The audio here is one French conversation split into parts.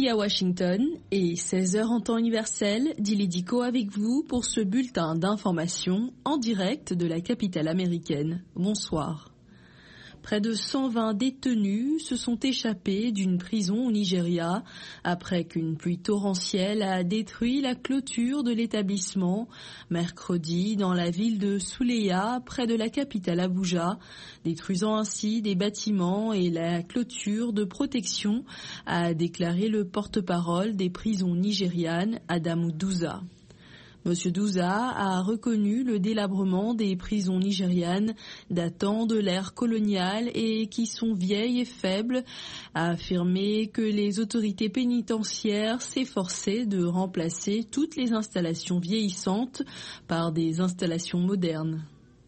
Midi à Washington et 16h en temps universel, Dilly Dico avec vous pour ce bulletin d'information en direct de la capitale américaine. Bonsoir. Près de 120 détenus se sont échappés d'une prison au Nigeria après qu'une pluie torrentielle a détruit la clôture de l'établissement mercredi dans la ville de Suleja, près de la capitale Abuja, détruisant ainsi des bâtiments et la clôture de protection, a déclaré le porte-parole des prisons nigérianes, Adamu Douza. Monsieur Douza a reconnu le délabrement des prisons nigérianes datant de l'ère coloniale et qui sont vieilles et faibles, a affirmé que les autorités pénitentiaires s'efforçaient de remplacer toutes les installations vieillissantes par des installations modernes.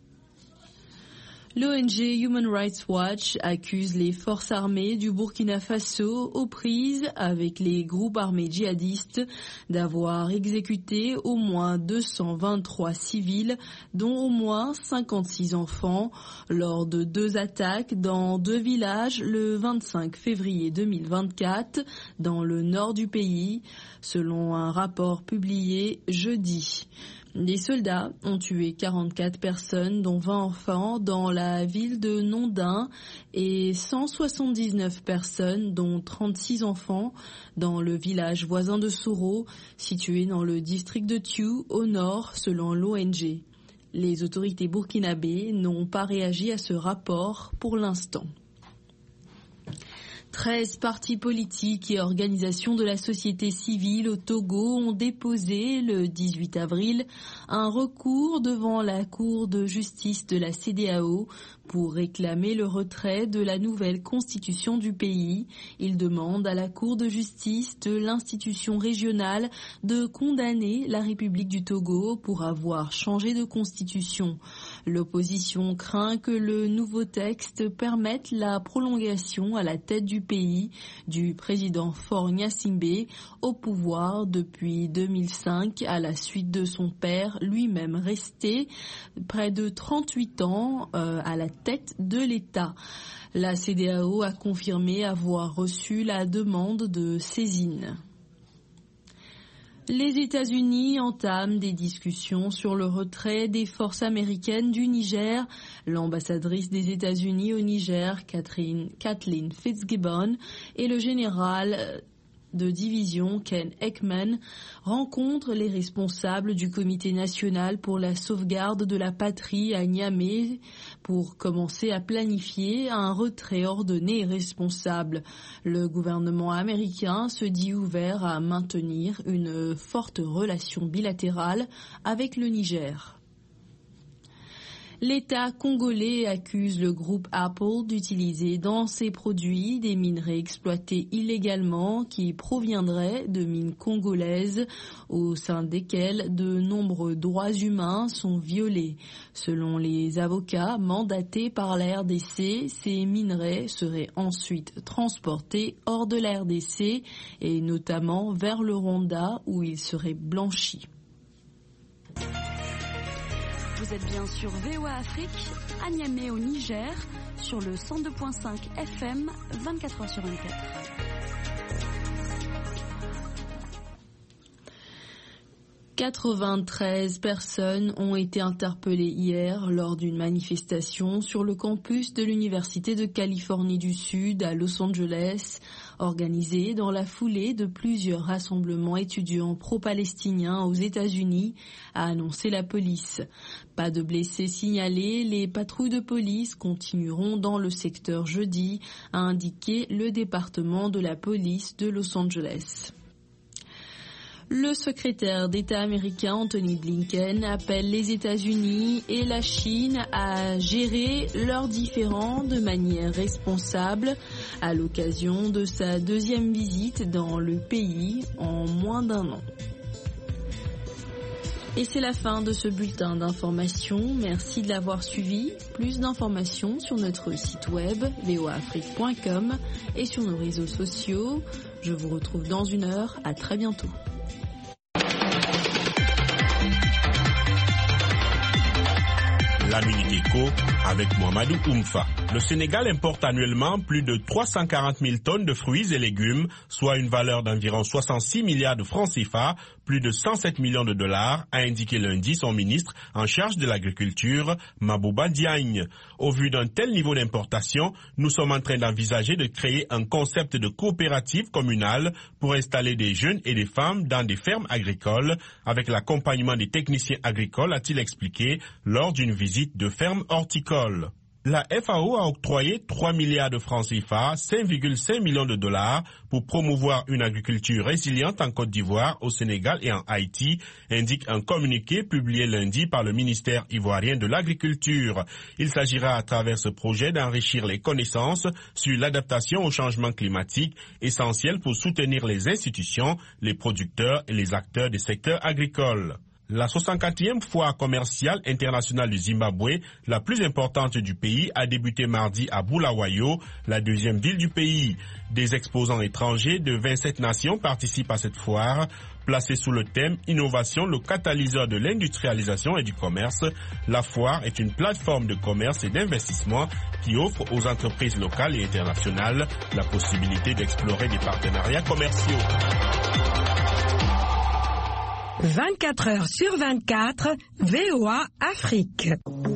L'ONG Human Rights Watch accuse les forces armées du Burkina Faso aux prises avec les groupes armés djihadistes d'avoir exécuté au moins 223 civils, dont au moins 56 enfants, lors de 2 attaques dans 2 villages le 25 février 2024 dans le nord du pays, selon un rapport publié jeudi. Les soldats ont tué 44 personnes, dont 20 enfants, dans la ville de Nondin et 179 personnes, dont 36 enfants, dans le village voisin de Soro, situé dans le district de Thiou, au nord, selon l'ONG. Les autorités burkinabées n'ont pas réagi à ce rapport pour l'instant. 13 partis politiques et organisations de la société civile au Togo ont déposé le 18 avril un recours devant la Cour de justice de la CEDEAO pour réclamer le retrait de la nouvelle constitution du pays. Ils demandent à la Cour de justice de l'institution régionale de condamner la République du Togo pour avoir changé de constitution. L'opposition craint que le nouveau texte permette la prolongation à la tête du pays du président Faure Gnassingbé au pouvoir depuis 2005 à la suite de son père, lui-même resté près de 38 ans à la tête de l'État. La CEDEAO a confirmé avoir reçu la demande de saisine. Les États-Unis entament des discussions sur le retrait des forces américaines du Niger. L'ambassadrice des États-Unis au Niger, Kathleen Fitzgibbon, et le général de division Ken Ekman rencontrent les responsables du Comité national pour la sauvegarde de la patrie à Niamey pour commencer à planifier un retrait ordonné et responsable. Le gouvernement américain se dit ouvert à maintenir une forte relation bilatérale avec le Niger. L'État congolais accuse le groupe Apple d'utiliser dans ses produits des minerais exploités illégalement qui proviendraient de mines congolaises au sein desquelles de nombreux droits humains sont violés. Selon les avocats mandatés par la RDC, ces minerais seraient ensuite transportés hors de la RDC et notamment vers le Rwanda où ils seraient blanchis. Vous êtes bien sur VOA Afrique, à Niamey au Niger, sur le 102.5 FM, 24h sur 24. « 93 personnes ont été interpellées hier lors d'une manifestation sur le campus de l'Université de Californie du Sud à Los Angeles, organisée dans la foulée de plusieurs rassemblements étudiants pro-palestiniens aux États-Unis, a annoncé la police. Pas de blessés signalés, les patrouilles de police continueront dans le secteur jeudi, a indiqué le département de la police de Los Angeles. Le secrétaire d'État américain Anthony Blinken appelle les États-Unis et la Chine à gérer leurs différends de manière responsable à l'occasion de sa 2e visite dans le pays en moins d'1 an. Et c'est la fin de ce bulletin d'information. Merci de l'avoir suivi. Plus d'informations sur notre site web voaafrique.com et sur nos réseaux sociaux. Je vous retrouve dans 1 heure. À très bientôt. La Minute Éco avec Mohamedou Oumfa. Le Sénégal importe annuellement plus de 340 000 tonnes de fruits et légumes, soit une valeur d'environ 66 milliards de francs CFA, plus de 107 millions de dollars, a indiqué lundi son ministre en charge de l'agriculture, Mabouba Diagne. Au vu d'un tel niveau d'importation, nous sommes en train d'envisager de créer un concept de coopérative communale pour installer des jeunes et des femmes dans des fermes agricoles, avec l'accompagnement des techniciens agricoles, a-t-il expliqué lors d'une visite de ferme horticole. La FAO a octroyé 3 milliards de francs CFA, 5,5 millions de dollars pour promouvoir une agriculture résiliente en Côte d'Ivoire, au Sénégal et en Haïti, indique un communiqué publié lundi par le ministère ivoirien de l'Agriculture. Il s'agira à travers ce projet d'enrichir les connaissances sur l'adaptation au changement climatique, essentiel pour soutenir les institutions, les producteurs et les acteurs des secteurs agricoles. La 64e foire commerciale internationale du Zimbabwe, la plus importante du pays, a débuté mardi à Bulawayo, la deuxième ville du pays. Des exposants étrangers de 27 nations participent à cette foire, placée sous le thème « Innovation, le catalyseur de l'industrialisation et du commerce ». La foire est une plateforme de commerce et d'investissement qui offre aux entreprises locales et internationales la possibilité d'explorer des partenariats commerciaux. 24 heures sur 24, VOA Afrique.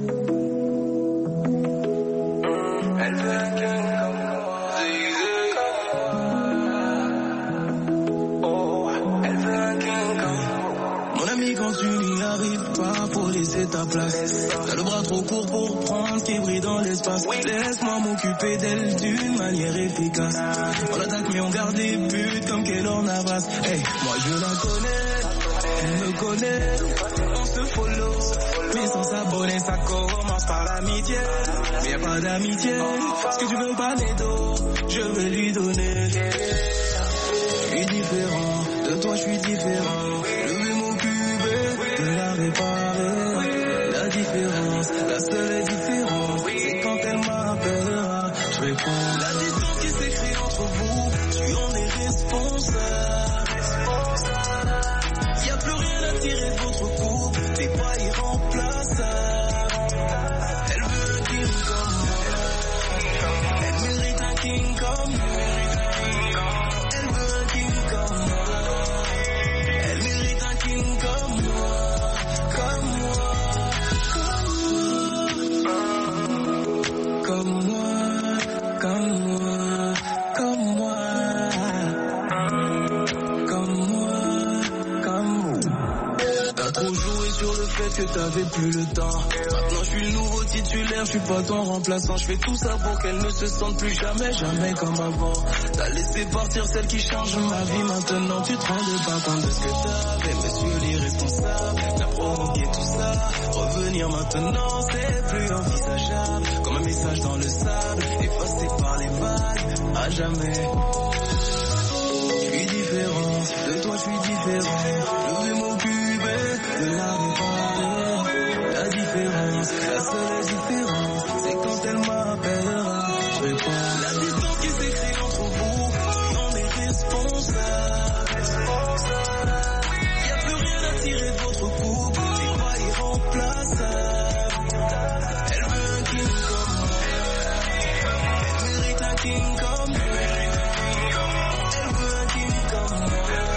Mon ami, quand tu n'y arrives pas, faut laisser ta place. T'as le bras trop court pour prendre ce qui brille dans l'espace. Laisse-moi m'occuper d'elle d'une manière efficace. On attaque mais on garde les buts comme Keylor Navas. Hey, moi je la connais. Elle me connaît, on se follow, mais sans s'abonner, ça commence par l'amitié. Mais y'a pas d'amitié, ce que tu veux pas d'eau, je vais lui donner. Je suis différent, de toi je suis différent. Je vais m'occuper de la réparer. La différence, la seule différence, c'est quand elle m'appellera, je réponds. La distance qui s'écrit entre vous, tu en es responsable. Plus rien à tirer de votre couple, t'es pas irremplaçable. Elle veut un king comme moi, elle mérite un king comme moi. Elle veut un king comme moi, elle mérite un king comme moi, comme moi, comme moi, comme moi, comme moi, comme moi. T'as trop joué sur le fait que t'avais plus le temps. Maintenant je suis le nouveau titulaire, je suis pas ton remplaçant. Je fais tout ça pour qu'elle ne se sente plus jamais, jamais comme avant. T'as laissé partir celle qui change ma vie. Maintenant tu te rendais pas compte de ce que t'avais. Monsieur l'irresponsable, t'as provoqué tout ça. Revenir maintenant c'est plus envisageable. Comme un message dans le sable, effacé par les vagues, à jamais. Je suis différent, de toi je suis différent. Je vais m'occuper de la réparer. La différence, la seule différence, c'est quand elle m'appellera, je réponds. La distance qui s'écrit entre vous, tu en es responsable. Y'a plus rien à tirer de votre couple, c'est pas irremplaçable. Elle veut un king comme moi, elle mérite un king comme moi. Elle veut un king comme moi.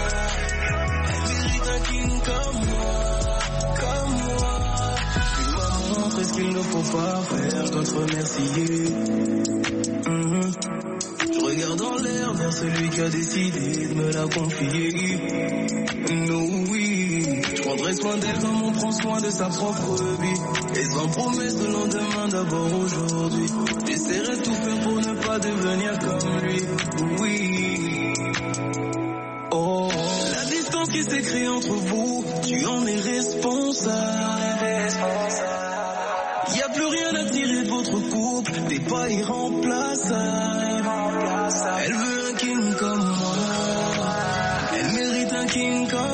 King comme moi, comme moi. Tu m'as montré ce qu'il ne faut pas faire, je dois te remercier. Je regarde en l'air vers celui qui a décidé de me la confier. Non, oui, je prendrai soin d'elle comme on prend soin de sa propre vie. Et sans promesse de lendemain, d'abord aujourd'hui. J'essaierai de tout faire pour ne pas devenir comme lui. Oui. Oh, la distance qui s'écrit entre vous, tu en es responsable. Y'a plus rien à tirer de votre couple, t'es pas irremplaçable. Elle veut un king comme moi, elle mérite un king comme moi.